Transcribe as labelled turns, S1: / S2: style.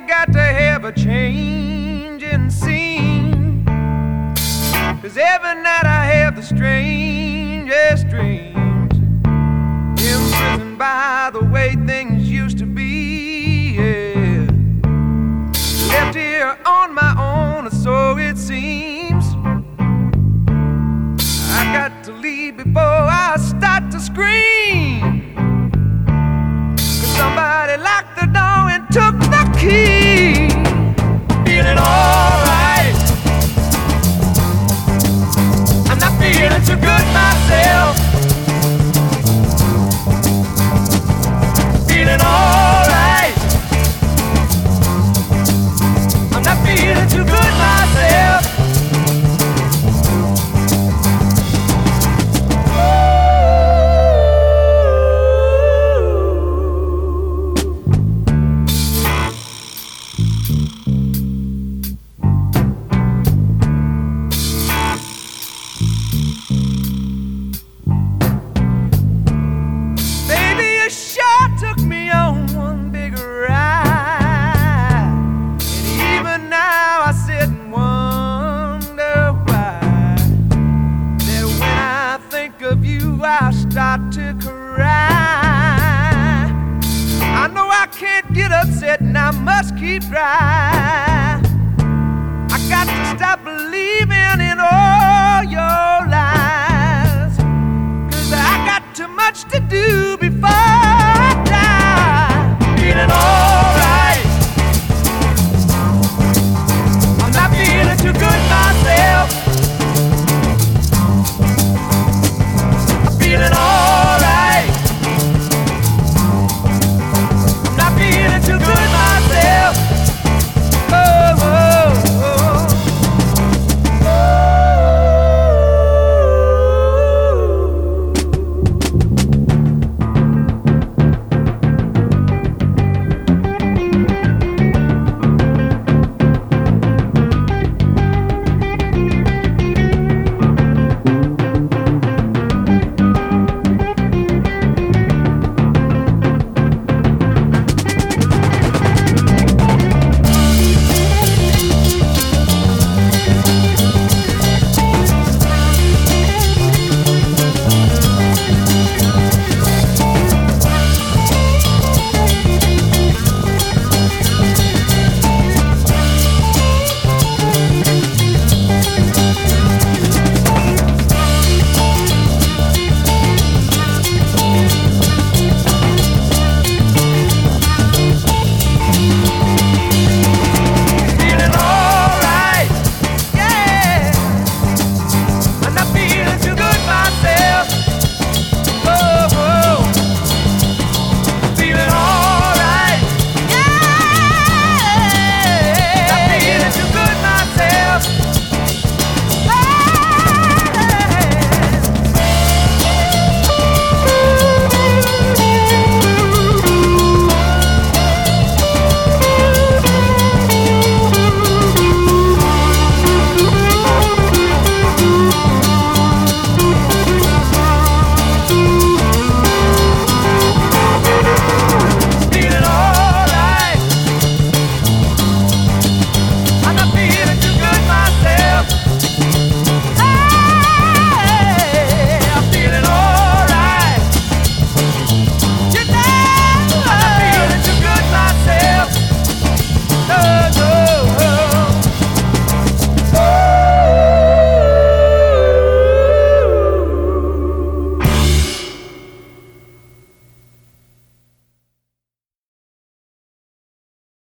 S1: got to have a change in scene, 'cause every night I have the strangest dreams, imprisoned by the way things used to be, yeah. Left here on my own, so it seems. I got to leave before I start to scream, 'cause somebody locked the door and took the key. Feeling alright, I'm not feeling too good myself. Feeling alright, I'm not feeling too good myself. I start to cry. I know I can't get upset and I must keep dry.